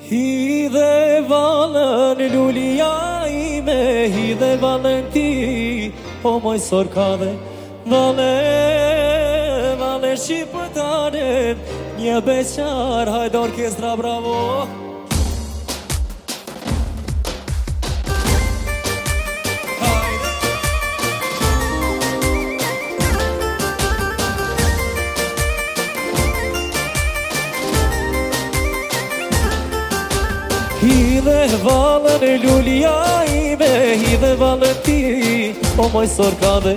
Hidhe valën lulia ime, hidhe valën ti, o moj sor ka dhe vale shqipëtare, një beqar, hajde orkestra, bravo. Hidhe valën lulia ime, hidhe valën ti, o moj sor ka dhe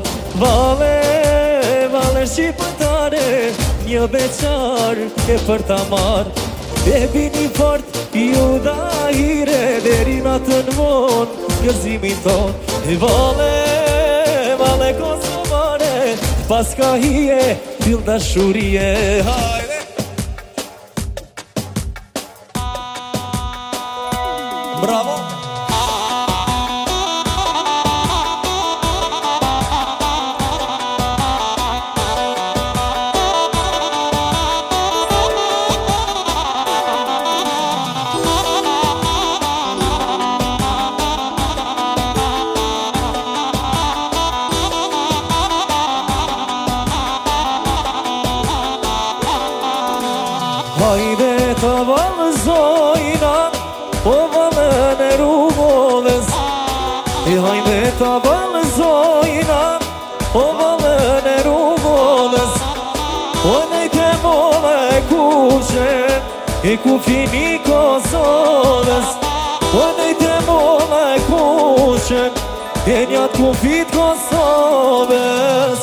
vale shqipëtare, një beqar ke për ta marrë. E bini fort ju dahire, deri natën von gëzimin ton. E vale kosovare, pas ka hije, till dashurie. Hajde! Bravo! Hajde të valëzojna, o valën e rrugës. Hajde të valëzojna, o valën e rrugës. O nejte molle kuqe, e ku fini Kosovës. O nejte molle kuqe, e njët ku fit Kosovës.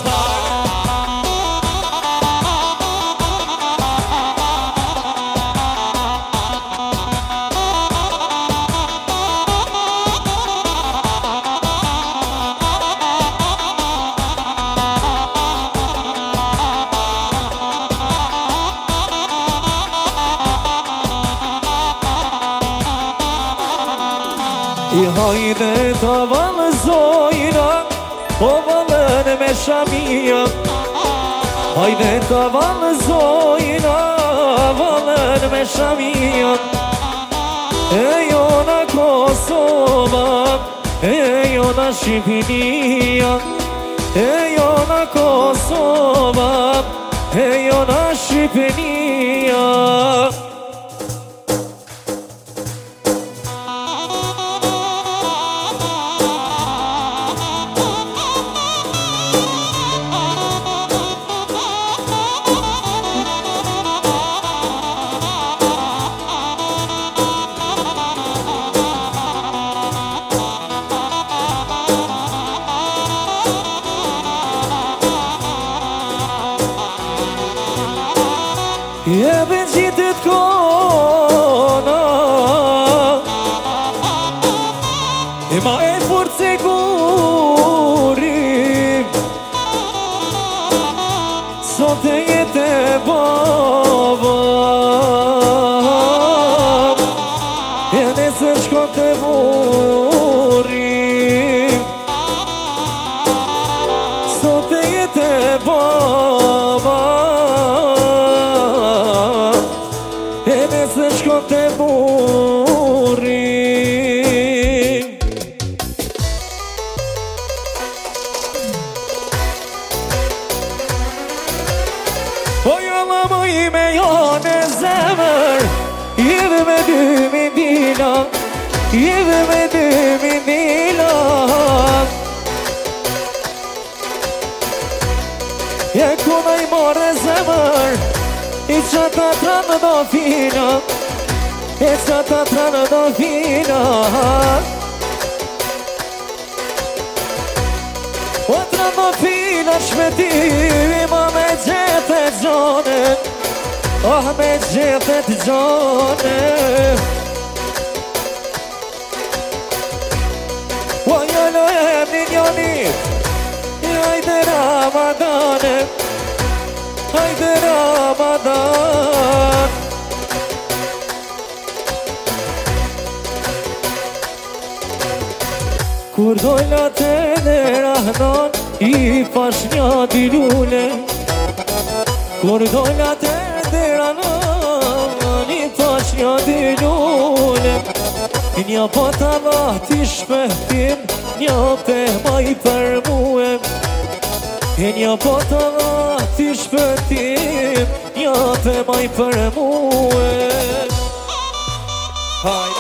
Hajde të valëzojna, o valën me shamia. Hajde të valëzojna, valën me shamia. E jona Kosova, e jona Shqipënia. E jona Kosova, e jona Shqipënia. Jebe gjitët kona, e ma e fort se gurim. Sot e jetë e baba, e nesër shkon të murim. Sot e jetë e baba, se shkon të murim. Po jolla më ime janë e zemër, jeve me 2000 dila, jeve me 2000 dila. Je kuna i marrë zemër, i qata tranë do fina, i qata tranë do fina. O tranë do fina shmetimi, ma me gjete gjone, oh me gjete gjone. O jolo e minjonit, hajde Ramadane, hajde Ramadan. Kur dojna të dhe rahnon, i pash një dilule. Kur dojna të dhe rahnon, i pash një dilule. Një pota dha ti shpehtim, një pe maj për muë. Një pota dha ti shpehtim, një pe maj për muë. Hajde!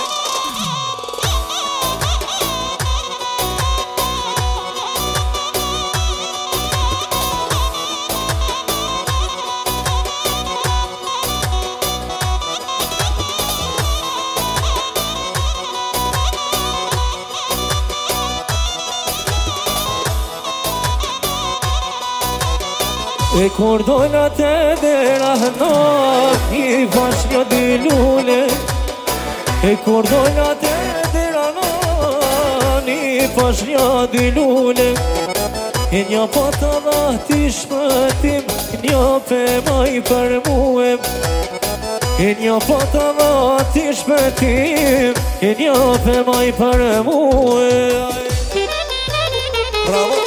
E kur dojna të dera hënat, I fash një dy lule. E kur dojna të dera hënat, I fash një dy lule. E një pota dha ti shpëtim, një pe maj për muë. E një pota dha ti shpëtim, e një pe maj për muë. Bravo!